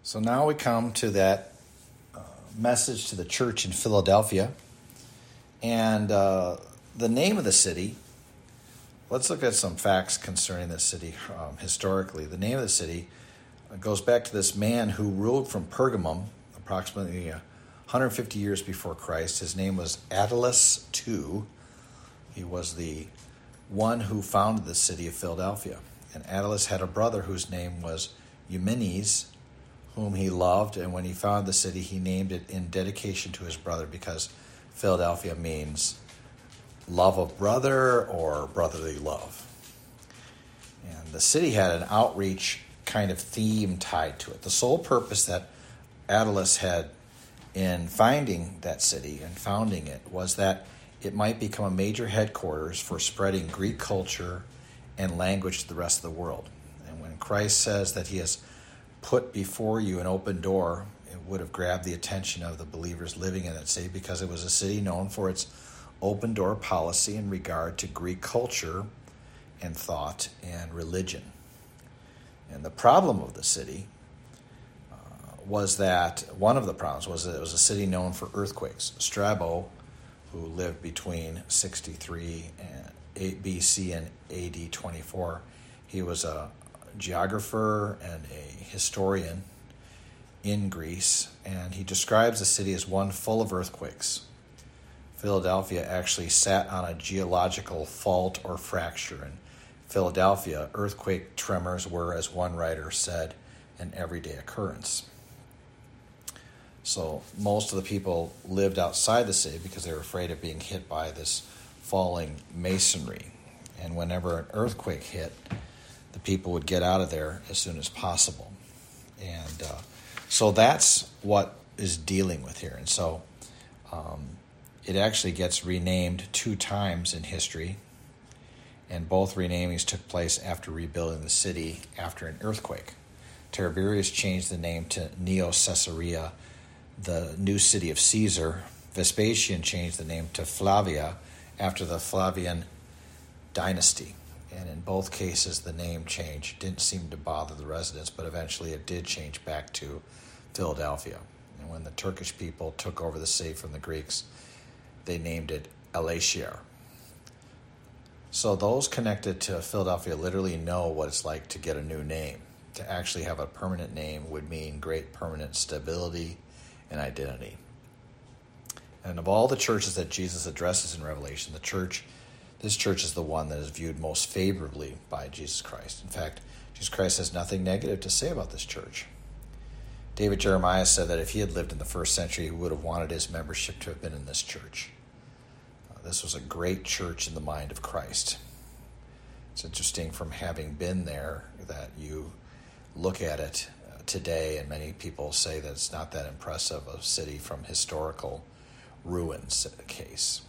So now we come to that message to the church in Philadelphia. And the name of the city, let's look at some facts concerning this city historically. The name of the city goes back to this man who ruled from Pergamum approximately 150 years before Christ. His name was Attalus II. He was the one who founded the city of Philadelphia. And Attalus had a brother whose name was Eumenes, whom he loved, and when he founded the city, he named it in dedication to his brother because Philadelphia means love of brother or brotherly love. And the city had an outreach kind of theme tied to it. The sole purpose that Attalus had in finding that city and founding it was that it might become a major headquarters for spreading Greek culture and language to the rest of the world. And when Christ says that he has put before you an open door, it would have grabbed the attention of the believers living in that city because it was a city known for its open door policy in regard to Greek culture and thought and religion. And the problem of the city was that one of the problems was that it was a city known for earthquakes. Strabo, who lived between 63 BC and AD 24, he was a geographer and a historian in Greece, and he describes the city as one full of earthquakes. Philadelphia actually sat on a geological fault or fracture. In Philadelphia, earthquake tremors were, as one writer said, an everyday occurrence. So most of the people lived outside the city because they were afraid of being hit by this falling masonry. And whenever an earthquake hit, the people would get out of there as soon as possible. And so that's what is dealing with here. And so it actually gets renamed 2 times in history, and both renamings took place after rebuilding the city after an earthquake. Tiberius changed the name to Neo Caesarea, the new city of Caesar. Vespasian changed the name to Flavia after the Flavian dynasty. And in both cases, the name change didn't seem to bother the residents, but eventually it did change back to Philadelphia. And when the Turkish people took over the city from the Greeks, they named it Elashir. So those connected to Philadelphia literally know what it's like to get a new name. To actually have a permanent name would mean great permanent stability and identity. And of all the churches that Jesus addresses in Revelation, this church is the one that is viewed most favorably by Jesus Christ. In fact, Jesus Christ has nothing negative to say about this church. David Jeremiah said that if he had lived in the first century, he would have wanted his membership to have been in this church. This was a great church in the mind of Christ. It's interesting from having been there that you look at it today, and many people say that it's not that impressive a city from historical ruins case.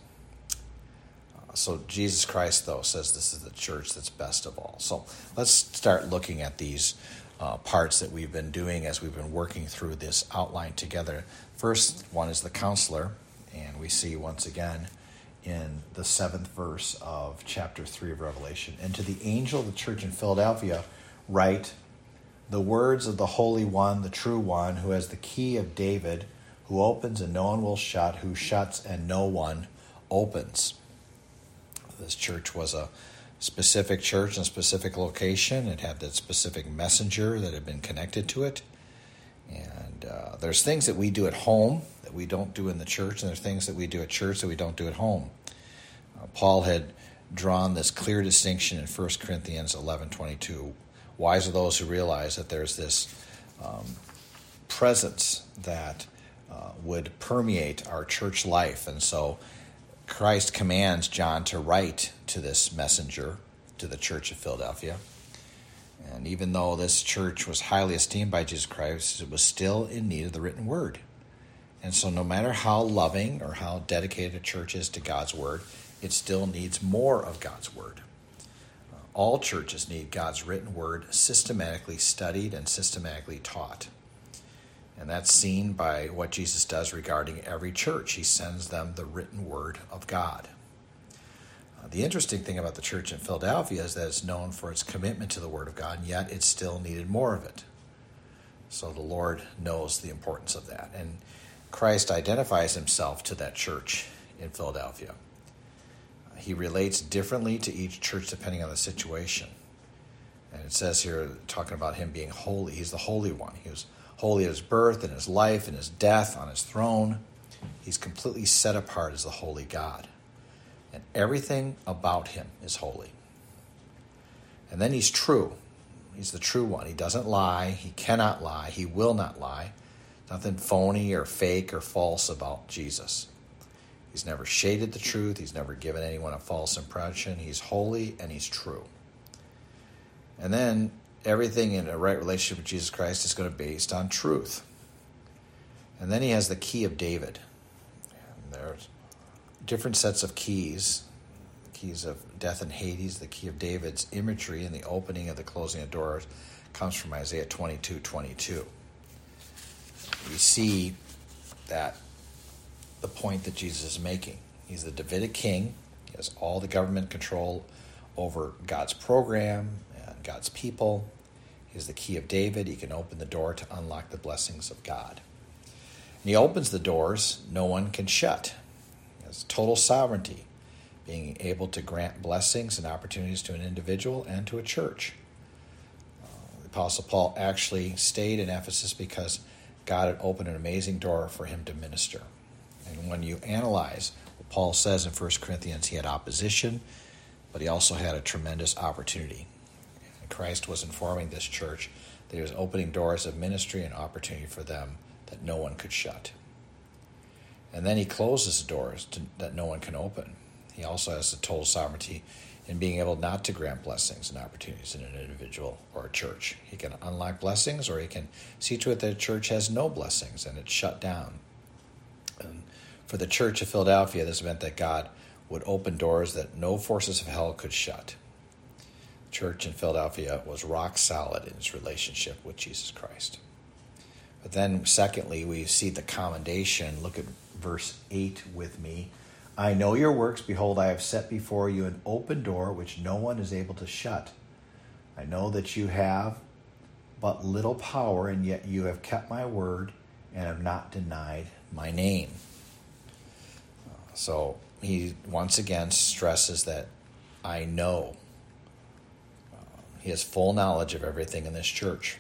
So Jesus Christ, though, says this is the church that's best of all. So let's start looking at these parts that we've been doing as we've been working through this outline together. First one is the counselor, and we see once again in the 7th verse of chapter 3 of Revelation. And to the angel of the church in Philadelphia write, the words of the Holy One, the true One, who has the key of David, who opens and no one will shut, who shuts and no one opens. This church was a specific church in a specific location. It had that specific messenger that had been connected to it. And there's things that we do at home that we don't do in the church, and there's things that we do at church that we don't do at home. Paul had drawn this clear distinction in 1 Corinthians 11:22. Wise are those who realize that there's this presence that would permeate our church life. And so Christ commands John to write to this messenger, to the church of Philadelphia. And even though this church was highly esteemed by Jesus Christ, it was still in need of the written word. And so no matter how loving or how dedicated a church is to God's word, it still needs more of God's word. All churches need God's written word systematically studied and systematically taught. And that's seen by what Jesus does regarding every church. He sends them the written word of God. The interesting thing about the church in Philadelphia is that it's known for its commitment to the word of God, and yet it still needed more of it. So the Lord knows the importance of that. And Christ identifies himself to that church in Philadelphia. He relates differently to each church depending on the situation. And it says here, talking about him being holy, he's the Holy One. He was holy at his birth and his life and his death on his throne. He's completely set apart as the holy God. And everything about him is holy. And then he's true. He's the true one. He doesn't lie. He cannot lie. He will not lie. Nothing phony or fake or false about Jesus. He's never shaded the truth. He's never given anyone a false impression. He's holy and he's true. And then everything in a right relationship with Jesus Christ is going to be based on truth. And then he has the key of David. And there's different sets of keys. The keys of death and Hades, the key of David's imagery and the opening of the closing of doors comes from Isaiah 22:22. We see that the point that Jesus is making. He's the Davidic king. He has all the government control over God's program and God's people. He's the key of David. He can open the door to unlock the blessings of God. And he opens the doors no one can shut. He has total sovereignty, being able to grant blessings and opportunities to an individual and to a church. The Apostle Paul actually stayed in Ephesus because God had opened an amazing door for him to minister. And when you analyze what Paul says in 1 Corinthians, he had opposition, but he also had a tremendous opportunity. And Christ was informing this church that he was opening doors of ministry and opportunity for them that no one could shut. And then he closes doors that no one can open. He also has the total sovereignty in being able not to grant blessings and opportunities in an individual or a church. He can unlock blessings, or he can see to it that a church has no blessings and it's shut down. And for the church of Philadelphia, this meant that God would open doors that no forces of hell could shut. The church in Philadelphia was rock solid in its relationship with Jesus Christ. But then, secondly, we see the commendation. Look at verse 8 with me. I know your works. Behold, I have set before you an open door which no one is able to shut. I know that you have but little power, and yet you have kept my word and have not denied my name. So he once again stresses that I know. He has full knowledge of everything in this church.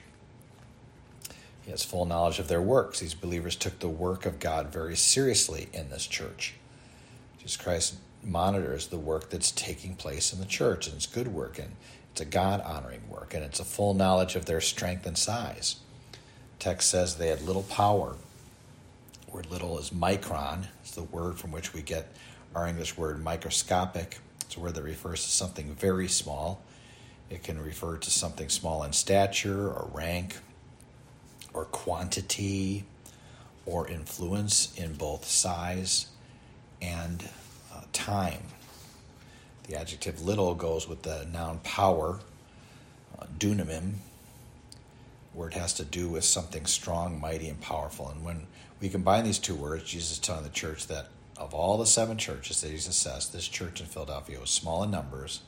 He has full knowledge of their works. These believers took the work of God very seriously in this church. Jesus Christ monitors the work that's taking place in the church, and it's good work, and it's a God-honoring work, and it's a full knowledge of their strength and size. The text says they had little power. The word little is micron. It's the word from which we get our English word microscopic. It's a word that refers to something very small. It can refer to something small in stature or rank or quantity or influence in both size and time. The adjective little goes with the noun power, dunamim, where it has to do with something strong, mighty, and powerful. And when we combine these two words, Jesus is telling the church that of all the 7 churches that he's assessed, this church in Philadelphia was small in numbers.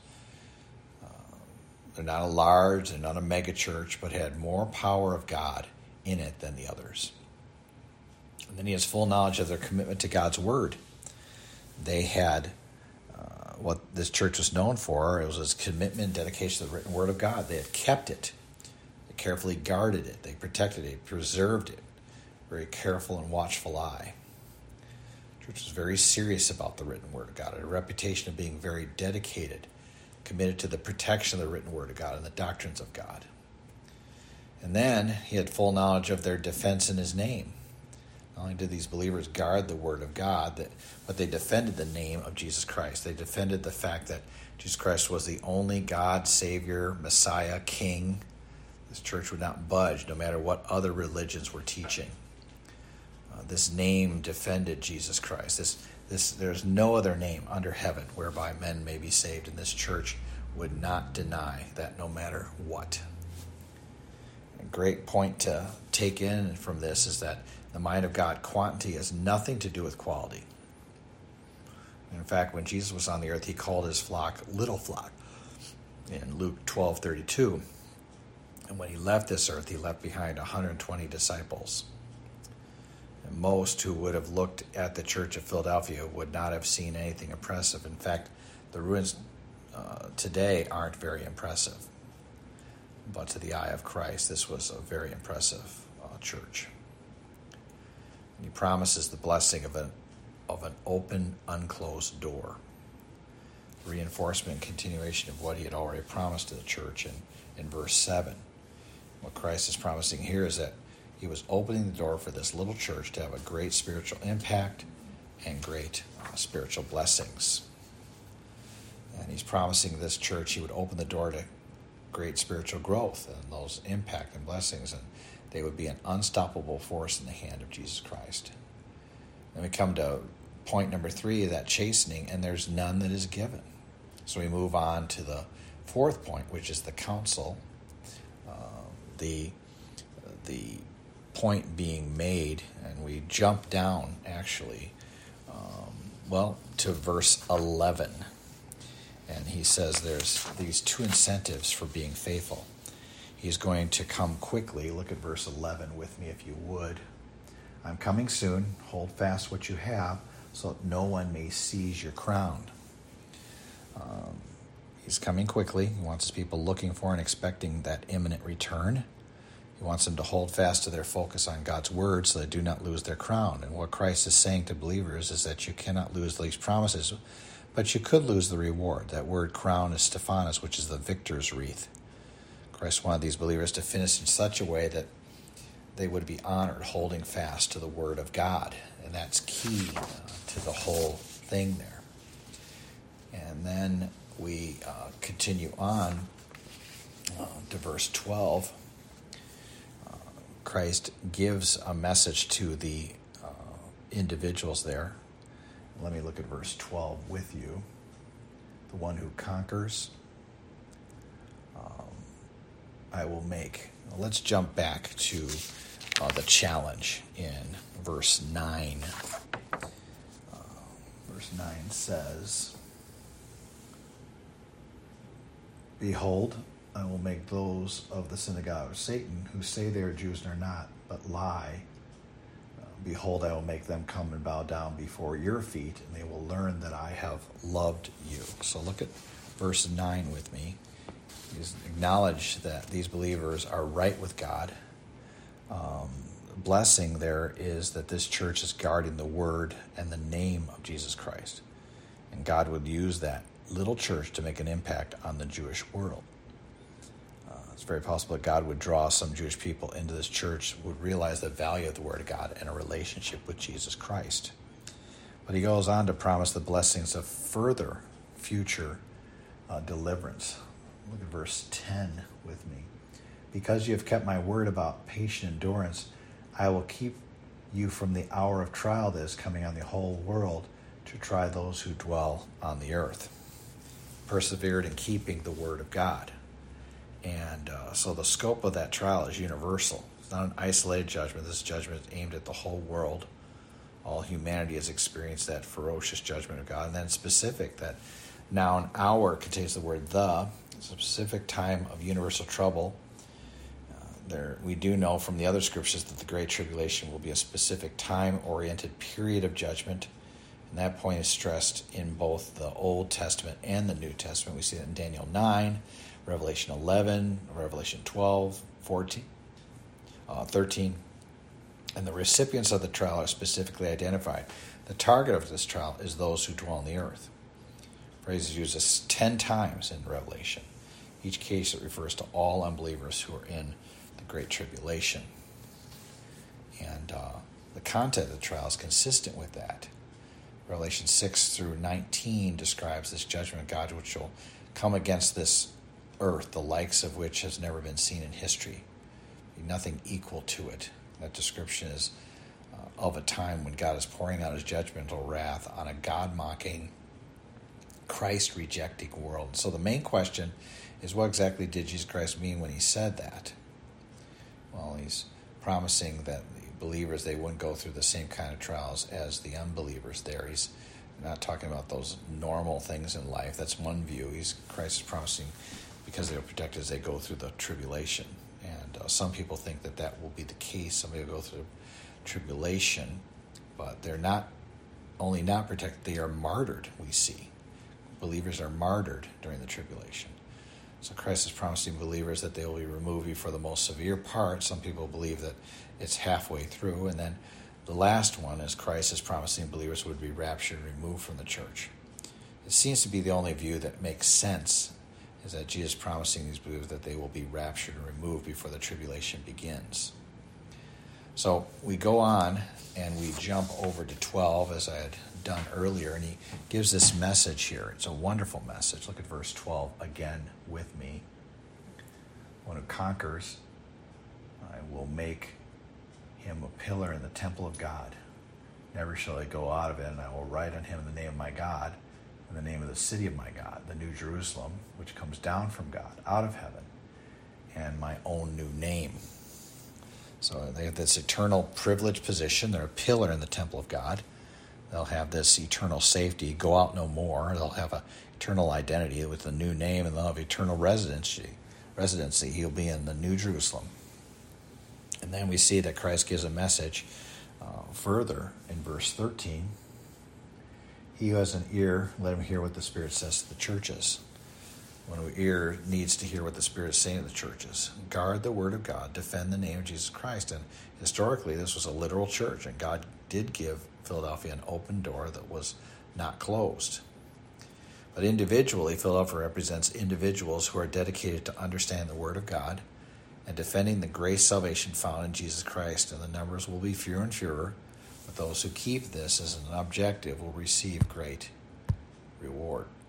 They're not a large, they're not a mega church, but had more power of God in it than the others. And then he has full knowledge of their commitment to God's word. They had what this church was known for. It was its commitment and dedication to the written word of God. They had kept it. They carefully guarded it. They protected it, preserved it. Very careful and watchful eye. The church was very serious about the written word of God. It had a reputation of being very dedicated, committed to the protection of the written word of God and the doctrines of God. And then he had full knowledge of their defense in his name. Not only did these believers guard the word of God, but they defended the name of Jesus Christ. They defended the fact that Jesus Christ was the only God, Savior, Messiah, King. This church would not budge no matter what other religions were teaching. This name defended Jesus Christ. There's no other name under heaven whereby men may be saved, and this church would not deny that no matter what. A great point to take in from this is that the mind of God, quantity has nothing to do with quality. In fact, when Jesus was on the earth, he called his flock little flock in Luke 12:32. And when he left this earth, he left behind 120 disciples. And most who would have looked at the church of Philadelphia would not have seen anything impressive. In fact, the ruins today aren't very impressive. But to the eye of Christ, this was a very impressive church. And he promises the blessing of an open, unclosed door. Reinforcement and continuation of what he had already promised to the church in verse 7. What Christ is promising here is that he was opening the door for this little church to have a great spiritual impact and great spiritual blessings. And he's promising this church he would open the door to great spiritual growth and those impact and blessings, and they would be an unstoppable force in the hand of Jesus Christ. Then we come to point number 3, that chastening, and there's none that is given. So we move on to the fourth point, which is the counsel. The point being made, and we jump down actually, to verse 11. And he says there's these 2 incentives for being faithful. He's going to come quickly. Look at verse 11 with me if you would. I'm coming soon. Hold fast what you have so that no one may seize your crown. He's coming quickly. He wants his people looking for and expecting that imminent return. He wants them to hold fast to their focus on God's word so they do not lose their crown. And what Christ is saying to believers is that you cannot lose these promises, but you could lose the reward. That word crown is Stephanos, which is the victor's wreath. Christ wanted these believers to finish in such a way that they would be honored holding fast to the word of God. And that's key to the whole thing there. And then we continue on to verse 12. Christ gives a message to the individuals there. Let me look at verse 12 with you. The one who conquers, I will make. Let's jump back to the challenge in verse 9. Verse 9 says, Behold, I will make those of the synagogue of Satan who say they are Jews and are not, but lie. Behold, I will make them come and bow down before your feet, and they will learn that I have loved you. So look at verse 9 with me. He's acknowledged that these believers are right with God. Blessing there is that this church is guarding the word and the name of Jesus Christ. And God would use that little church to make an impact on the Jewish world. It's very possible that God would draw some Jewish people into this church, would realize the value of the Word of God and a relationship with Jesus Christ. But he goes on to promise the blessings of further future deliverance. Look at verse 10 with me. Because you have kept my word about patient endurance, I will keep you from the hour of trial that is coming on the whole world to try those who dwell on the earth. Persevered in keeping the word of God. And so the scope of that trial is universal. It's not an isolated judgment. This judgment is aimed at the whole world. All humanity has experienced that ferocious judgment of God. And then specific, that now an hour contains the word the. It's a specific time of universal trouble. We do know from the other scriptures that the Great Tribulation will be a specific time-oriented period of judgment. And that point is stressed in both the Old Testament and the New Testament. We see that in Daniel 9, Revelation 11, Revelation 12, 14, 13. And the recipients of the trial are specifically identified. The target of this trial is those who dwell on the earth. The phrase is used 10 times in Revelation. Each case it refers to all unbelievers who are in the Great Tribulation. And the content of the trial is consistent with that. Revelation 6 through 19 describes this judgment of God which will come against this earth, the likes of which has never been seen in history. Nothing equal to it. That description is of a time when God is pouring out his judgmental wrath on a God-mocking, Christ-rejecting world. So the main question is, what exactly did Jesus Christ mean when he said that? Well, he's promising that the believers, they wouldn't go through the same kind of trials as the unbelievers there. He's not talking about those normal things in life. That's one view. Christ is promising because they are protected as they go through the tribulation. some people think that will be the case. Somebody will go through tribulation, but they're not only not protected, they are martyred, we see. Believers are martyred during the tribulation. So Christ is promising believers that they will be removed before the most severe part. Some people believe that it's halfway through. And then the last one is Christ is promising believers would be raptured and removed from the church. It seems to be the only view that makes sense, is that Jesus is promising these believers that they will be raptured and removed before the tribulation begins. So we go on and we jump over to 12, as I had done earlier, and he gives this message here. It's a wonderful message. Look at verse 12 again with me. One who conquers, I will make him a pillar in the temple of God. Never shall he go out of it, and I will write on him in the name of my God, in the name of the city of my God, the new Jerusalem, which comes down from God, out of heaven, and my own new name. So they have this eternal privileged position. They're a pillar in the temple of God. They'll have this eternal safety, go out no more. They'll have an eternal identity with a new name, and they'll have eternal residency. He'll be in the new Jerusalem. And then we see that Christ gives a message further in verse 13. He who has an ear, let him hear what the Spirit says to the churches. One who ear needs to hear what the Spirit is saying to the churches. Guard the word of God. Defend the name of Jesus Christ. And historically, this was a literal church, and God did give Philadelphia an open door that was not closed. But individually, Philadelphia represents individuals who are dedicated to understand the word of God and defending the grace salvation found in Jesus Christ. And the numbers will be fewer and fewer, but those who keep this as an objective will receive great reward.